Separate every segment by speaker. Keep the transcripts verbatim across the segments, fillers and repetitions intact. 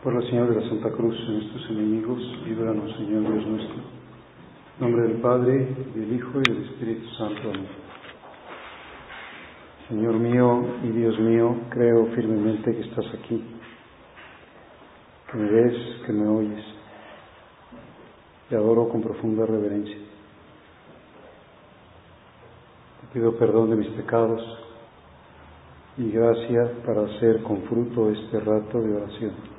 Speaker 1: Por la señal de la Santa Cruz de nuestros enemigos, líbranos, Señor Dios nuestro. En nombre del Padre, del Hijo y del Espíritu Santo. Amén. Señor mío y Dios mío, creo firmemente que estás aquí, que me ves, que me oyes. Te adoro con profunda reverencia. Te pido perdón de mis pecados y gracia para hacer con fruto este rato de oración.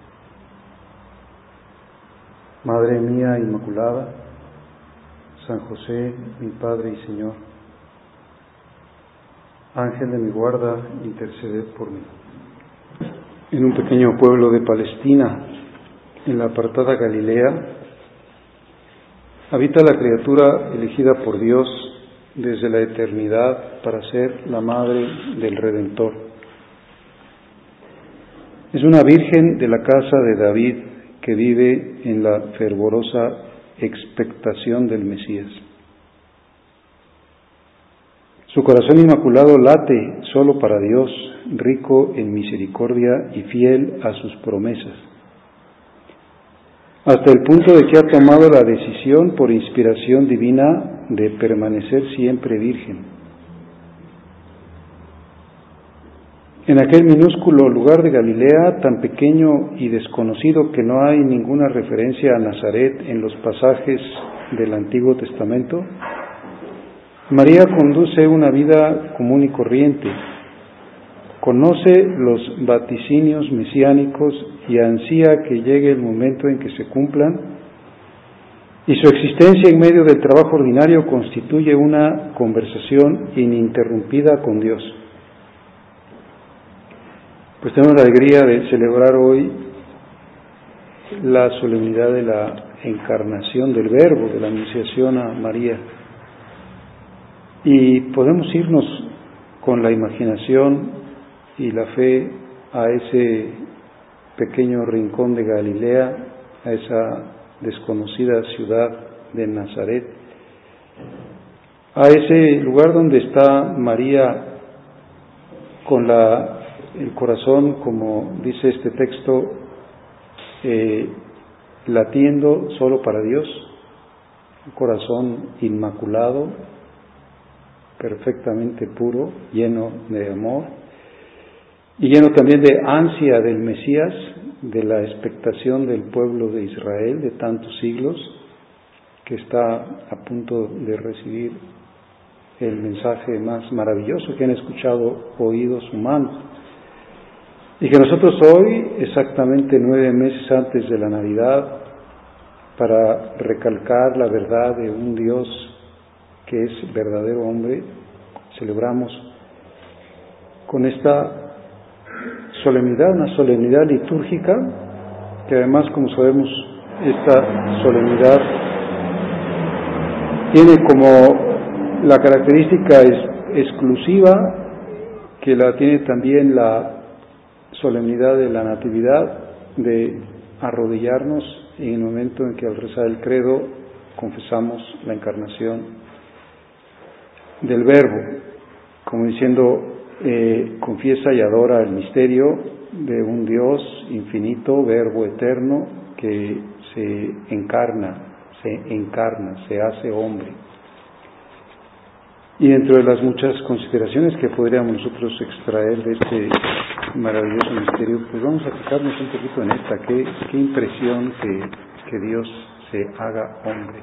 Speaker 1: Madre mía Inmaculada, San José, mi Padre y Señor, Ángel de mi guarda, interceded por mí. En un pequeño pueblo de Palestina, en la apartada Galilea, habita la criatura elegida por Dios desde la eternidad para ser la madre del Redentor. Es una virgen de la casa de David que vive en la fervorosa expectación del Mesías. Su corazón inmaculado late solo para Dios, rico en misericordia y fiel a sus promesas, hasta el punto de que ha tomado la decisión por inspiración divina de permanecer siempre virgen. En aquel minúsculo lugar de Galilea, tan pequeño y desconocido que no hay ninguna referencia a Nazaret en los pasajes del Antiguo Testamento, María conduce una vida común y corriente, conoce los vaticinios mesiánicos y ansía que llegue el momento en que se cumplan, y su existencia en medio del trabajo ordinario constituye una conversación ininterrumpida con Dios. Pues tenemos la alegría de celebrar hoy la solemnidad de la encarnación del Verbo, de la anunciación a María. Y podemos irnos con la imaginación y la fe a ese pequeño rincón de Galilea, a esa desconocida ciudad de Nazaret, a ese lugar donde está María con la el corazón, como dice este texto, eh, latiendo solo para Dios, un corazón inmaculado, perfectamente puro, lleno de amor, y lleno también de ansia del Mesías, de la expectación del pueblo de Israel de tantos siglos, que está a punto de recibir el mensaje más maravilloso que han escuchado oídos humanos. Y que nosotros hoy, exactamente nueve meses antes de la Navidad, para recalcar la verdad de un Dios que es verdadero hombre, celebramos con esta solemnidad, una solemnidad litúrgica, que además, como sabemos, esta solemnidad tiene como la característica es, exclusiva, que la tiene también la solemnidad de la Natividad, de arrodillarnos en el momento en que al rezar el credo confesamos la encarnación del Verbo, como diciendo, eh, confiesa y adora el misterio de un Dios infinito, Verbo eterno, que se encarna, se encarna, se hace hombre. Y dentro de las muchas consideraciones que podríamos nosotros extraer de este maravilloso misterio, pues vamos a fijarnos un poquito en esta. Qué, qué impresión que, que Dios se haga hombre.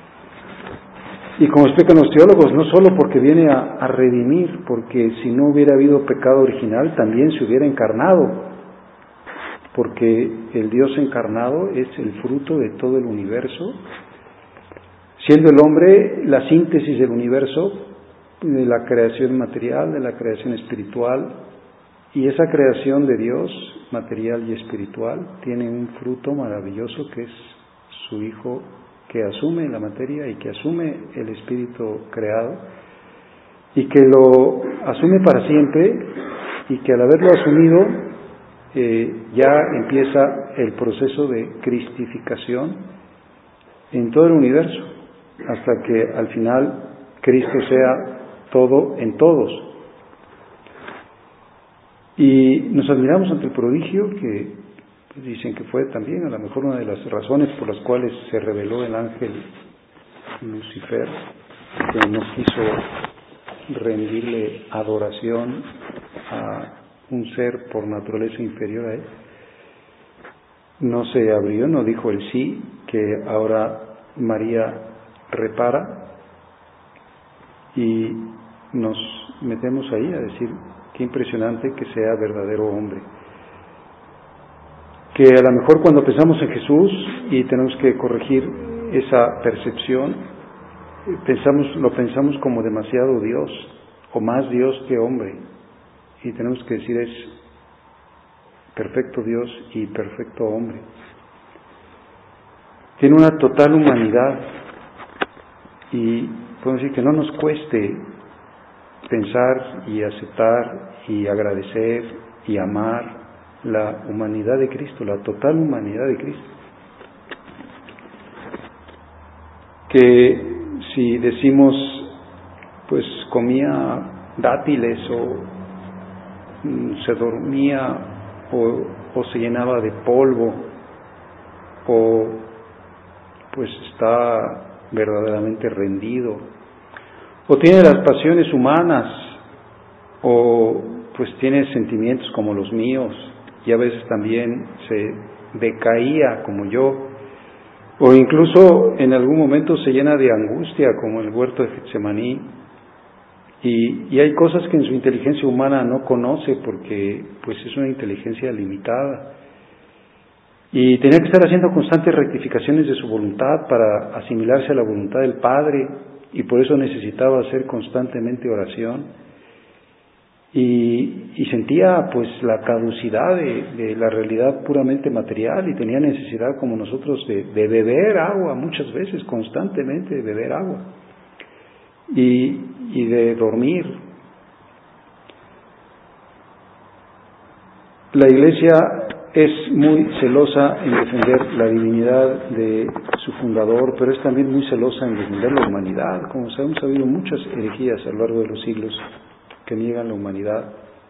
Speaker 1: Y como explican los teólogos, no solo porque viene a, a redimir, porque si no hubiera habido pecado original, también se hubiera encarnado, porque el Dios encarnado es el fruto de todo el universo, siendo el hombre la síntesis del universo, de la creación material, de la creación espiritual, y esa creación de Dios, material y espiritual, tiene un fruto maravilloso que es su Hijo, que asume la materia y que asume el espíritu creado, y que lo asume para siempre, y que al haberlo asumido, eh, ya empieza el proceso de cristificación en todo el universo, hasta que al final Cristo sea todo en todos. Y nos admiramos ante el prodigio que Dicen que fue también a lo mejor una de las razones por las cuales se rebeló el ángel Lucifer, que no quiso rendirle adoración a un ser por naturaleza inferior a él. No se abrió, no dijo el sí, que ahora María repara, y nos metemos ahí a decir qué impresionante que sea verdadero hombre. Que a lo mejor cuando pensamos en Jesús y tenemos que corregir esa percepción, pensamos, lo pensamos como demasiado Dios, o más Dios que hombre, y tenemos que decir es perfecto Dios y perfecto hombre. Tiene una total humanidad, y podemos decir que no nos cueste pensar y aceptar y agradecer y amar la humanidad de Cristo, la total humanidad de Cristo. Que si decimos, pues comía dátiles o mm, se dormía o, o se llenaba de polvo o pues está verdaderamente rendido o tiene las pasiones humanas o pues tiene sentimientos como los míos y a veces también se decaía como yo, o incluso en algún momento se llena de angustia como el huerto de Getsemaní, y, y hay cosas que en su inteligencia humana no conoce porque pues es una inteligencia limitada, y tenía que estar haciendo constantes rectificaciones de su voluntad para asimilarse a la voluntad del Padre, y por eso necesitaba hacer constantemente oración. Y, y sentía pues la caducidad de, de la realidad puramente material y tenía necesidad como nosotros de, de beber agua muchas veces, constantemente de beber agua y, y de dormir. La Iglesia es muy celosa en defender la divinidad de su fundador, pero es también muy celosa en defender la humanidad. Como sabemos, ha habido muchas herejías a lo largo de los siglos que niegan la humanidad.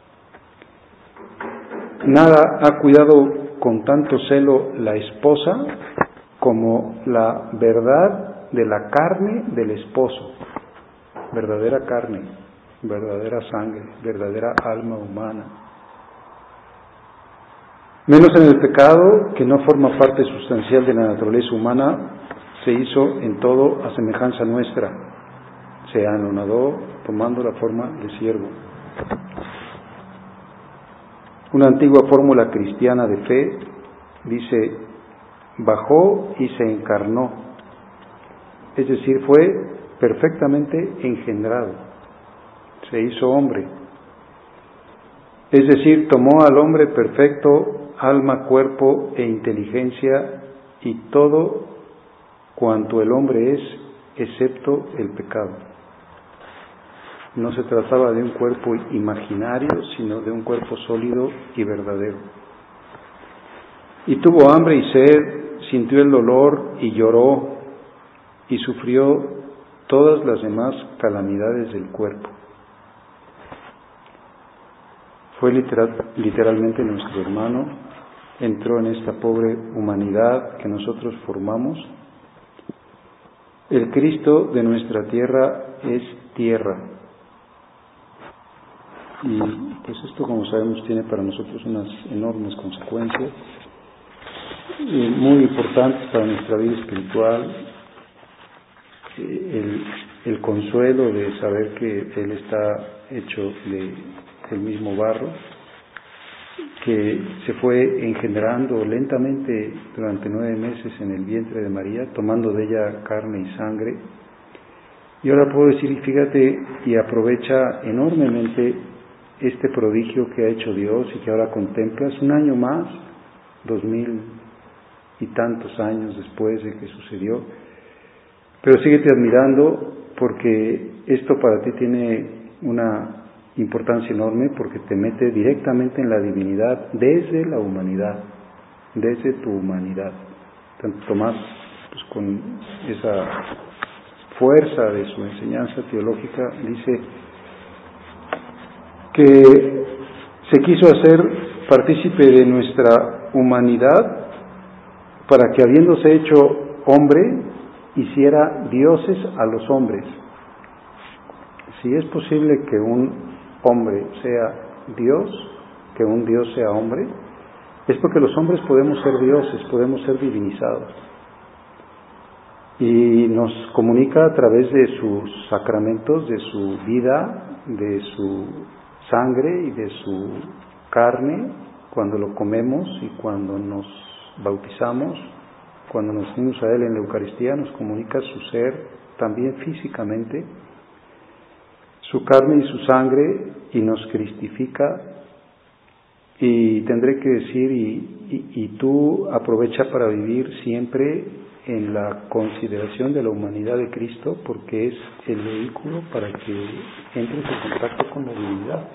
Speaker 1: Nada ha cuidado con tanto celo la esposa como la verdad de la carne del esposo, verdadera carne, verdadera sangre, verdadera alma humana. Menos en el pecado, que no forma parte sustancial de la naturaleza humana, se hizo en todo a semejanza nuestra. Se anonadó tomando la forma de siervo. Una antigua fórmula cristiana de fe dice, bajó y se encarnó, es decir, fue perfectamente engendrado, se hizo hombre, es decir, tomó al hombre perfecto, alma, cuerpo e inteligencia y todo cuanto el hombre es, excepto el pecado. No se trataba de un cuerpo imaginario, sino de un cuerpo sólido y verdadero. Y tuvo hambre y sed, sintió el dolor y lloró, y sufrió todas las demás calamidades del cuerpo. Fue literal, literalmente nuestro hermano, entró en esta pobre humanidad que nosotros formamos. El Cristo de nuestra tierra es tierra. Y pues esto, como sabemos, tiene para nosotros unas enormes consecuencias, eh, muy importantes para nuestra vida espiritual. Eh, el, el consuelo de saber que Él está hecho de, del mismo barro, que se fue engendrando lentamente durante nueve meses en el vientre de María, tomando de ella carne y sangre. Y ahora puedo decir, fíjate, y aprovecha enormemente este prodigio que ha hecho Dios y que ahora contemplas un año más, dos mil y tantos años después de que sucedió. Pero síguete admirando, porque esto para ti tiene una importancia enorme, porque te mete directamente en la divinidad desde la humanidad, desde tu humanidad. Tanto Tomás, pues con esa fuerza de su enseñanza teológica, dice que se quiso hacer partícipe de nuestra humanidad para que, habiéndose hecho hombre, hiciera dioses a los hombres. Si es posible que un hombre sea Dios, que un Dios sea hombre, es porque los hombres podemos ser dioses, podemos ser divinizados. Y nos comunica a través de sus sacramentos, de su vida, de su sangre y de su carne, cuando lo comemos y cuando nos bautizamos, cuando nos unimos a Él en la Eucaristía, nos comunica su ser también físicamente, su carne y su sangre, y nos cristifica. Y tendré que decir, y, y, y tú aprovecha para vivir siempre en la consideración de la humanidad de Cristo, porque es el vehículo para que entres en contacto con la divinidad.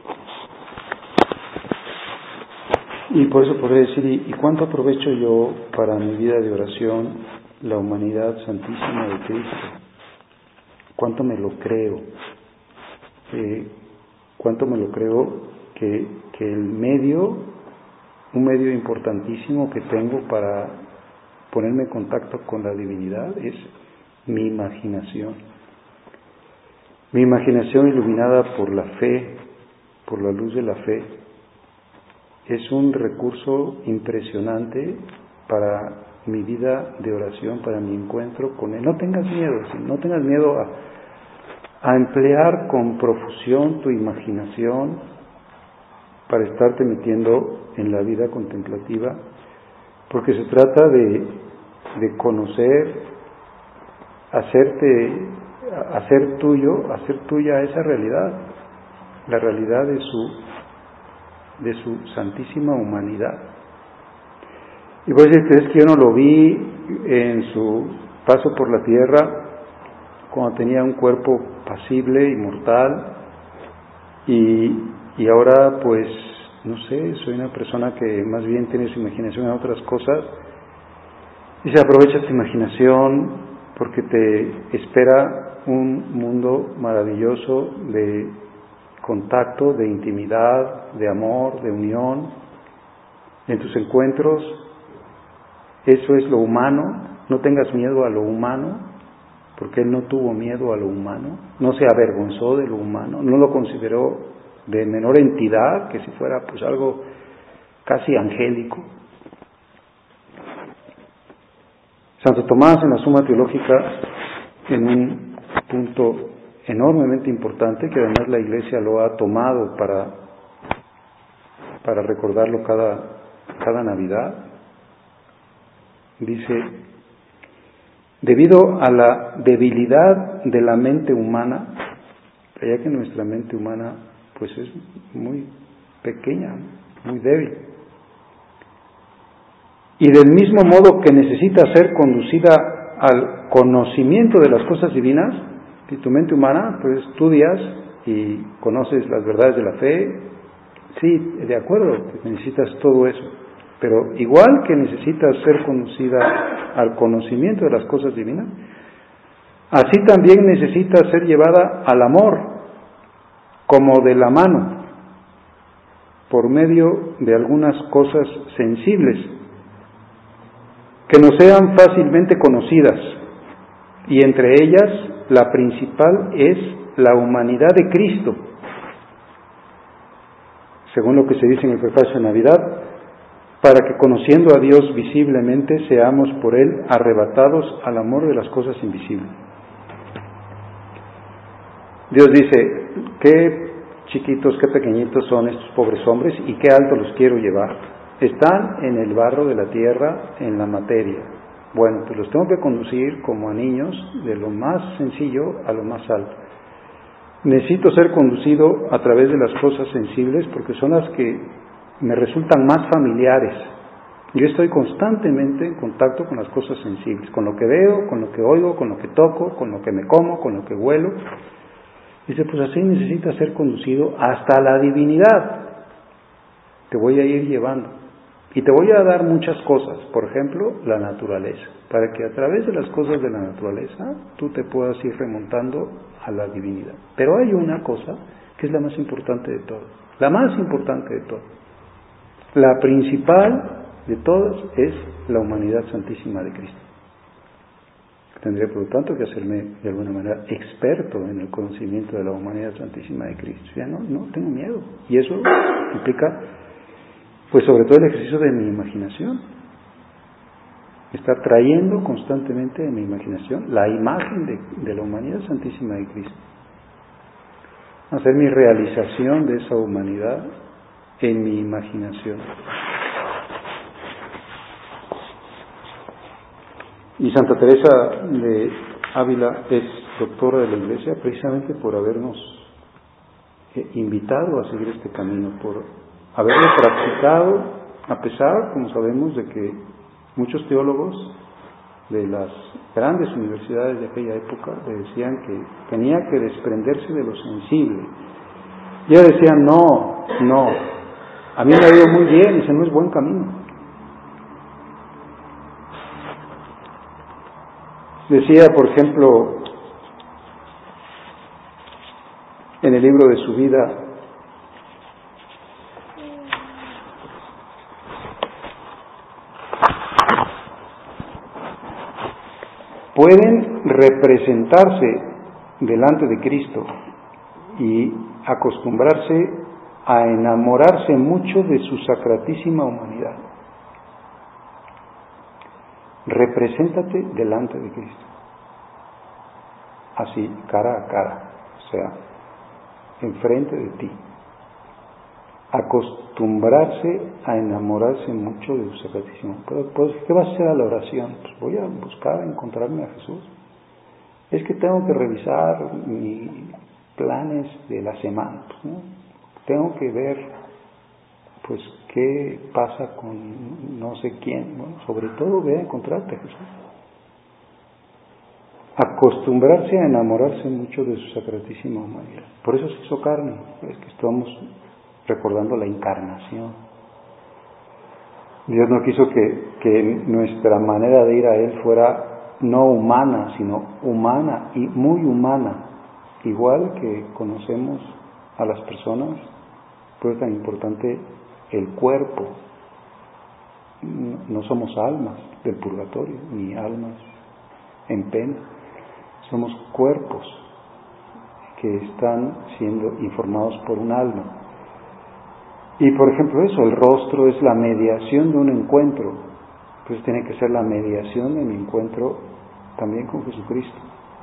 Speaker 1: Y por eso podré decir, ¿y, y cuánto aprovecho yo para mi vida de oración la humanidad santísima de Cristo? ¿Cuánto me lo creo? Eh, ¿Cuánto me lo creo que, que el medio, un medio importantísimo que tengo para ponerme en contacto con la divinidad es mi imaginación? Mi imaginación iluminada por la fe, por la luz de la fe, es un recurso impresionante para mi vida de oración, para mi encuentro con Él. No tengas miedo, no tengas miedo a, a emplear con profusión tu imaginación para estarte metiendo en la vida contemplativa, porque se trata de, de conocer, hacerte, hacer tuyo, hacer tuya esa realidad, la realidad de su de su santísima humanidad. Y voy a decirte, es que yo no lo vi en su paso por la tierra cuando tenía un cuerpo pasible y mortal, y, y ahora pues no sé, soy una persona que más bien tiene su imaginación en otras cosas, y se aprovecha tu imaginación porque te espera un mundo maravilloso de contacto, de intimidad, de amor, de unión. En tus encuentros, eso es lo humano. No tengas miedo a lo humano, porque Él no tuvo miedo a lo humano, no se avergonzó de lo humano, no lo consideró de menor entidad, que si fuera pues algo casi angélico. Santo Tomás, en la Suma Teológica, en un punto enormemente importante, que además la Iglesia lo ha tomado para, para recordarlo cada, cada Navidad, dice: debido a la debilidad de la mente humana, ya que nuestra mente humana pues es muy pequeña, muy débil, y del mismo modo que necesita ser conducida al conocimiento de las cosas divinas, y tu mente humana, pues estudias y conoces las verdades de la fe, sí, de acuerdo, necesitas todo eso, pero igual que necesitas ser conducida al conocimiento de las cosas divinas, así también necesita ser llevada al amor, como de la mano, por medio de algunas cosas sensibles, que nos sean fácilmente conocidas, y entre ellas la principal es la humanidad de Cristo, según lo que se dice en el prefacio de Navidad, para que conociendo a Dios visiblemente seamos por Él arrebatados al amor de las cosas invisibles. Dios dice: qué chiquitos, qué pequeñitos son estos pobres hombres y qué alto los quiero llevar. Están en el barro de la tierra, en la materia. Bueno, pues los tengo que conducir como a niños, de lo más sencillo a lo más alto. Necesito ser conducido a través de las cosas sensibles porque son las que me resultan más familiares. Yo estoy constantemente en contacto con las cosas sensibles, con lo que veo, con lo que oigo, con lo que toco, con lo que me como, con lo que huelo. Dice, pues así necesitas ser conducido hasta la divinidad. Te voy a ir llevando. Y te voy a dar muchas cosas, por ejemplo, la naturaleza, para que a través de las cosas de la naturaleza tú te puedas ir remontando a la divinidad. Pero hay una cosa que es la más importante de todo, la más importante de todo. La principal de todas es la humanidad santísima de Cristo. Tendría por lo tanto que hacerme de alguna manera experto en el conocimiento de la humanidad santísima de Cristo. Ya no, no tengo miedo. Y eso implica, pues sobre todo el ejercicio de mi imaginación. Estar trayendo constantemente en mi imaginación la imagen de, de la humanidad santísima de Cristo. Hacer mi realización de esa humanidad en mi imaginación. Y Santa Teresa de Ávila es doctora de la Iglesia precisamente por habernos invitado a seguir este camino, por haberlo practicado, a pesar, como sabemos, de que muchos teólogos de las grandes universidades de aquella época le decían que tenía que desprenderse de lo sensible. Y ella decía, no, no, a mí me ha ido muy bien, ese no es buen camino. Decía, por ejemplo, en el libro de su vida, pueden representarse delante de Cristo y acostumbrarse a enamorarse mucho de su sacratísima humanidad. Represéntate delante de Cristo, así, cara a cara, o sea, enfrente de ti. Acostumbrarse a enamorarse mucho de su sacratísimo. Pero, pues, ¿qué vas a hacer a la oración? Pues voy a buscar encontrarme a Jesús. Es que tengo que revisar mis planes de la semana, pues, ¿no? Tengo que ver pues qué pasa con no sé quién. Bueno, sobre todo ve a encontrarte a Jesús. Acostumbrarse a enamorarse mucho de su sacratísima humanidad. Por eso se hizo carne. Es que estamos recordando la encarnación. Dios no quiso que, que nuestra manera de ir a Él fuera no humana, sino humana y muy humana. Igual que conocemos a las personas, pues es tan importante el cuerpo. No somos almas del purgatorio, ni almas en pena. Somos cuerpos que están siendo informados por un alma. Y por ejemplo eso, el rostro es la mediación de un encuentro. Entonces tiene que ser la mediación de mi encuentro también con Jesucristo.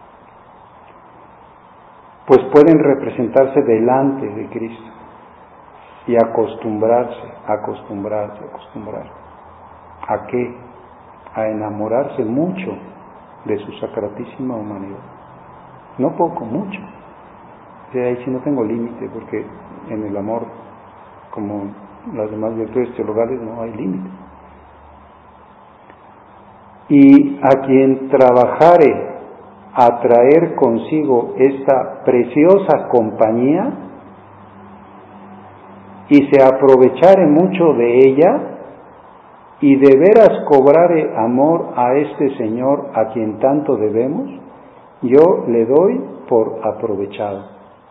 Speaker 1: Pues pueden representarse delante de Cristo y acostumbrarse, acostumbrarse, acostumbrarse. ¿A qué? A enamorarse mucho de su sacratísima humanidad. No poco, mucho. O sea, ahí sí no tengo límite, porque en el amor, como las demás virtudes teologales, no hay límite. Y a quien trabajare a traer consigo esta preciosa compañía y se aprovechare mucho de ella y de veras cobrare amor a este Señor a quien tanto debemos, yo le doy por aprovechado.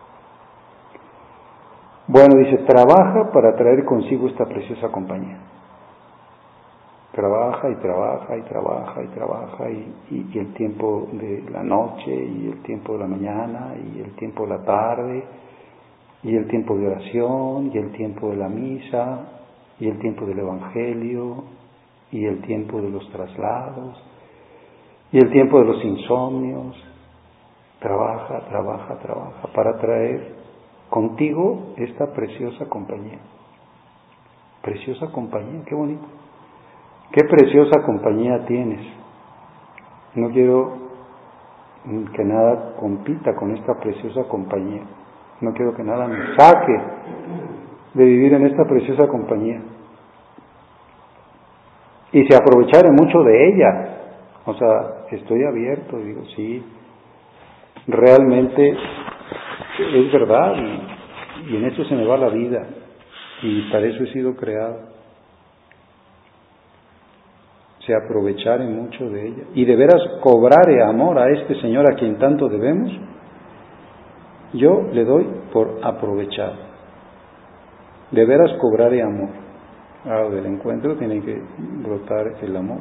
Speaker 1: Bueno, dice, trabaja para traer consigo esta preciosa compañía. Trabaja y trabaja y trabaja y trabaja y, y, y el tiempo de la noche y el tiempo de la mañana y el tiempo de la tarde y el tiempo de oración y el tiempo de la misa y el tiempo del Evangelio y el tiempo de los traslados y el tiempo de los insomnios. Trabaja, trabaja, trabaja para traer contigo esta preciosa compañía. Preciosa compañía, qué bonito. Qué preciosa compañía tienes. No quiero que nada compita con esta preciosa compañía. No quiero que nada me saque de vivir en esta preciosa compañía. Y se aprovechare mucho de ella. O sea, estoy abierto, digo, sí, realmente es verdad y, y en eso se me va la vida y para eso he sido creado. Se aprovechare mucho de ella y de veras cobrare amor a este Señor a quien tanto debemos, yo le doy por aprovechar. De veras cobrare amor. Ah, del encuentro tiene que brotar el amor.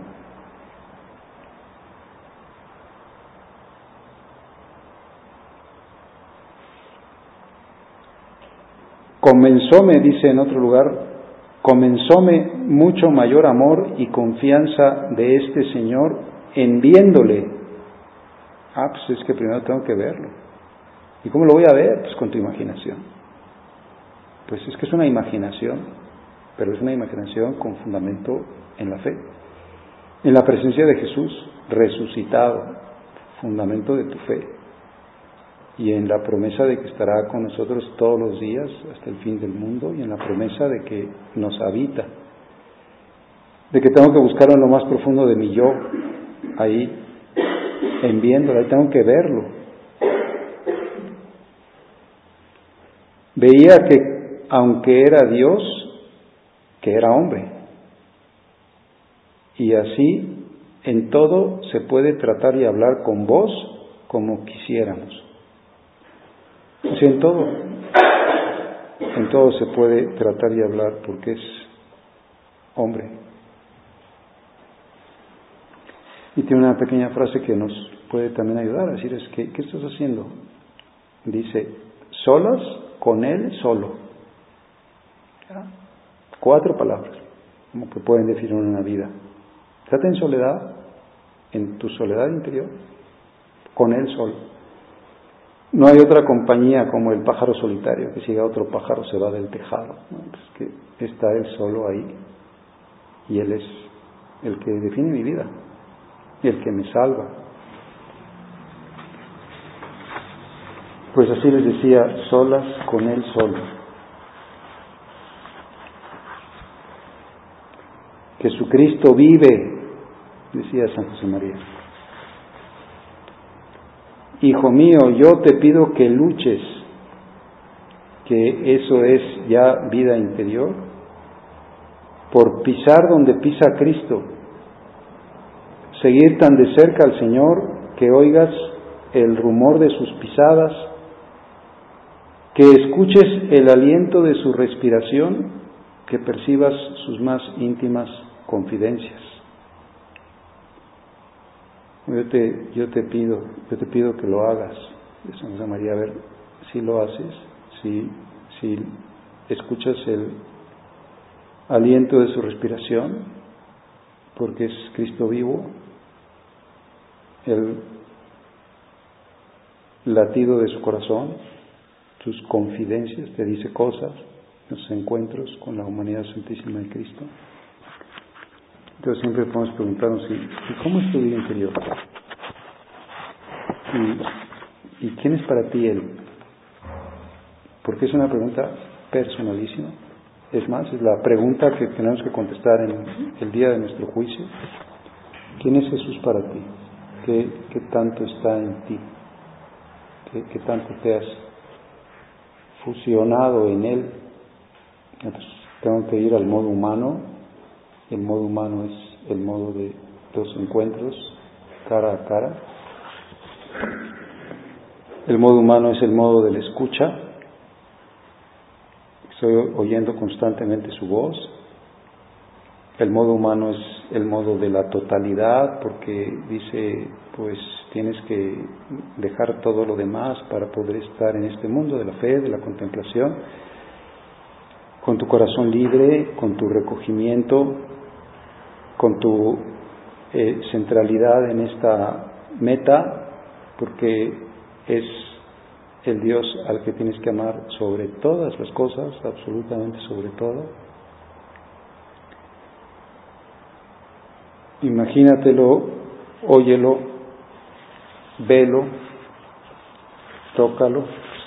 Speaker 1: Comenzóme, dice en otro lugar, comenzóme mucho mayor amor y confianza de este Señor en viéndole. Ah, pues es que primero tengo que verlo. ¿Y cómo lo voy a ver? Pues con tu imaginación. Pues es que es una imaginación, pero es una imaginación con fundamento en la fe. En la presencia de Jesús resucitado, fundamento de tu fe. Y en la promesa de que estará con nosotros todos los días hasta el fin del mundo, y en la promesa de que nos habita, de que tengo que buscarlo en lo más profundo de mi yo, ahí, en viéndolo, ahí tengo que verlo. Veía que aunque era Dios, que era hombre, y así en todo se puede tratar y hablar con vos como quisiéramos. O sea, en todo, en todo se puede tratar y hablar porque es hombre. Y tiene una pequeña frase que nos puede también ayudar a decir, es que, ¿qué estás haciendo? Dice, solas con él solo. ¿Ya? Cuatro palabras, como que pueden definir una vida. Estate en soledad, en tu soledad interior, con él solo. No hay otra compañía como el pájaro solitario, que si llega otro pájaro se va del tejado, ¿no? Es que está él solo ahí, y él es el que define mi vida, y el que me salva. Pues así les decía, solas con él solo. Jesucristo vive, decía San José María. Hijo mío, yo te pido que luches, que eso es ya vida interior, por pisar donde pisa Cristo, seguir tan de cerca al Señor que oigas el rumor de sus pisadas, que escuches el aliento de su respiración, que percibas sus más íntimas confidencias. Yo te, yo te pido, yo te pido que lo hagas, San José María, a ver si lo haces, si, si escuchas el aliento de su respiración, porque es Cristo vivo, el latido de su corazón, sus confidencias, te dice cosas, los encuentros con la humanidad santísima de Cristo. Entonces siempre podemos preguntarnos, ¿y cómo es tu vida interior? ¿Y, ¿Y quién es para ti Él? Porque es una pregunta personalísima. Es más, es la pregunta que tenemos que contestar en el día de nuestro juicio. ¿Quién es Jesús para ti? ¿Qué, qué tanto está en ti? ¿Qué, qué tanto te has fusionado en Él? Entonces, tengo que ir al modo humano. El modo humano es el modo de los encuentros cara a cara. El modo humano es el modo de la escucha. Estoy oyendo constantemente su voz. El modo humano es el modo de la totalidad, porque dice, pues tienes que dejar todo lo demás para poder estar en este mundo de la fe, de la contemplación, con tu corazón libre, con tu recogimiento, con tu eh, centralidad en esta meta, porque es el Dios al que tienes que amar sobre todas las cosas, absolutamente sobre todo. Imagínatelo, óyelo, velo, tócalo,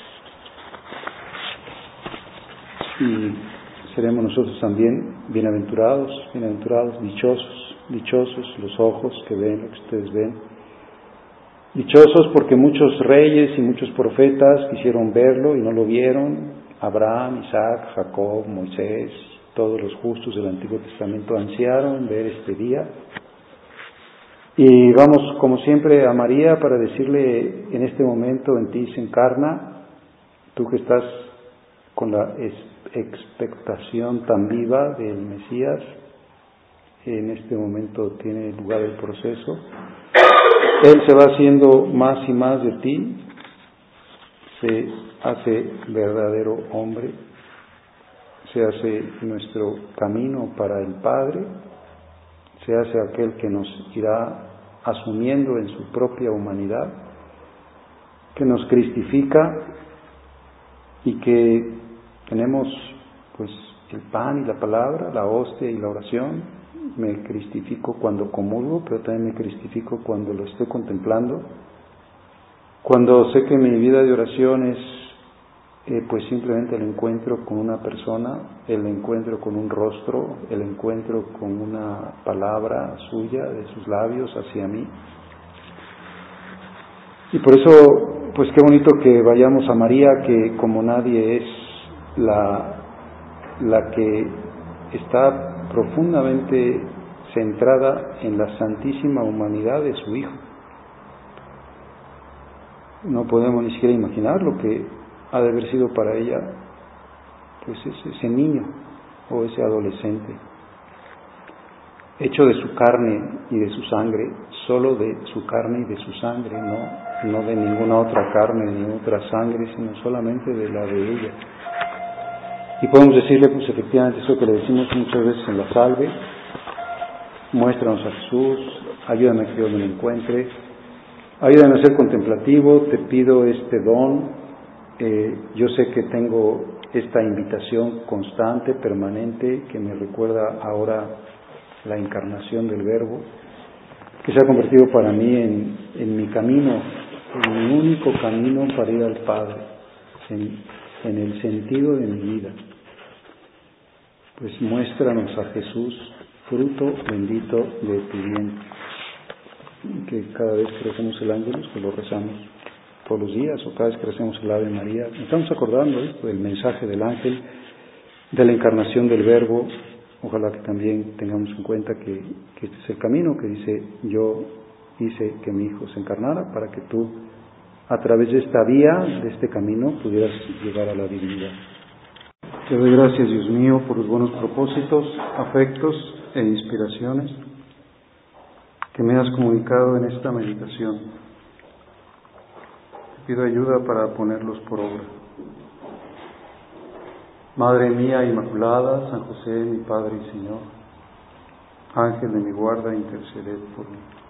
Speaker 1: y seremos nosotros también bienaventurados, bienaventurados, dichosos, dichosos los ojos que ven lo que ustedes ven. Dichosos porque muchos reyes y muchos profetas quisieron verlo y no lo vieron. Abraham, Isaac, Jacob, Moisés, todos los justos del Antiguo Testamento ansiaron ver este día. Y vamos, como siempre, a María para decirle, en este momento en ti se encarna, tú que estás con la expectación tan viva del Mesías. En este momento tiene lugar el proceso. Él se va haciendo más y más de ti, se hace verdadero hombre, se hace nuestro camino para el Padre, se hace aquel que nos irá asumiendo en su propia humanidad, que nos cristifica y que tenemos pues el pan y la palabra, la hostia y la oración. Me cristifico cuando comulgo, pero también me cristifico cuando lo estoy contemplando. Cuando sé que mi vida de oración es eh, pues simplemente el encuentro con una persona, el encuentro con un rostro, el encuentro con una palabra suya, de sus labios hacia mí. Y por eso, pues qué bonito que vayamos a María, que como nadie es la, la que está profundamente centrada en la santísima humanidad de su Hijo. No podemos ni siquiera imaginar lo que ha de haber sido para ella, pues ese, ese niño o ese adolescente, hecho de su carne y de su sangre, solo de su carne y de su sangre, no, no de ninguna otra carne ni otra sangre, sino solamente de la de ella. Y podemos decirle, pues efectivamente, eso que le decimos muchas veces en la salve: muéstranos a Jesús, ayúdame a que yo me lo encuentre, ayúdame a ser contemplativo, te pido este don, eh, yo sé que tengo esta invitación constante, permanente, que me recuerda ahora la encarnación del Verbo, que se ha convertido para mí en, en mi camino, en mi único camino para ir al Padre, en, en el sentido de mi vida. Pues muéstranos a Jesús, fruto bendito de tu vientre. Que cada vez que recemos el Ángelus, que lo rezamos todos los días, o cada vez que recemos el Ave María, nos estamos acordando esto, del mensaje del ángel, de la encarnación del Verbo. Ojalá que también tengamos en cuenta que, que este es el camino que dice: yo hice que mi Hijo se encarnara para que tú, a través de esta vía, de este camino, pudieras llegar a la divinidad. Te doy gracias, Dios mío, por los buenos propósitos, afectos e inspiraciones que me has comunicado en esta meditación. Te pido ayuda para ponerlos por obra. Madre mía Inmaculada, San José, mi Padre y Señor, Ángel de mi guarda, interceded por mí.